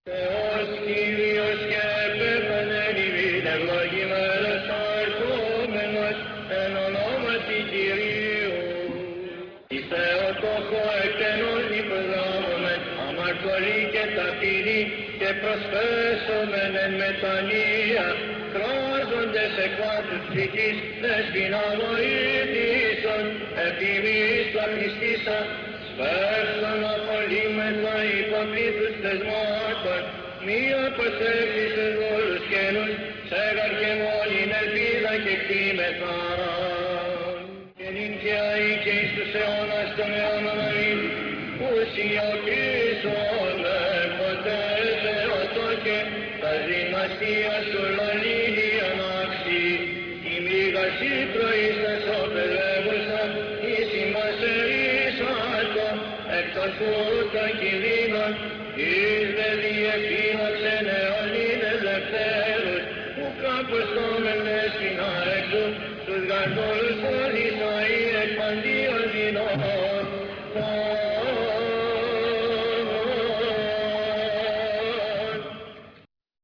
Θεός Κύριος και πέθανεν ημίν ευλογημένος αρκούμενος εν ονόματι Κυρίου. Η Θεοτόκο εκτενών υποδάμωμεν αμαρτωλή και ταπεινή και προσφέσομεν εν μετανία κράζοντες εκ βάθους ψυχής δεσποινά βοήθησον επιμής πλαχνιστήσα σπέρσον απολύμεθα υποπλήθους θεσμάτων μη αποσέλθησες όλους καινούς σέγαρ και μόνην ελπίδα και κτήμεθα. Και νυν και αεί και εις τους αιώνας των αιώνων αμήν ουσιοποιήσον ποτέ Θεοτόκε τα δυναστεία σου λαλήνη ανάξι η μήγαση προείστας οπελεύουσα εις ημάς ερήσατο εκ των φούτων κινδύνων εις δε διεφύλαξεν αιώνιν ελευθέρους ουκ αποστόμεν δεσποινά εξού τους γαρτόλους όλης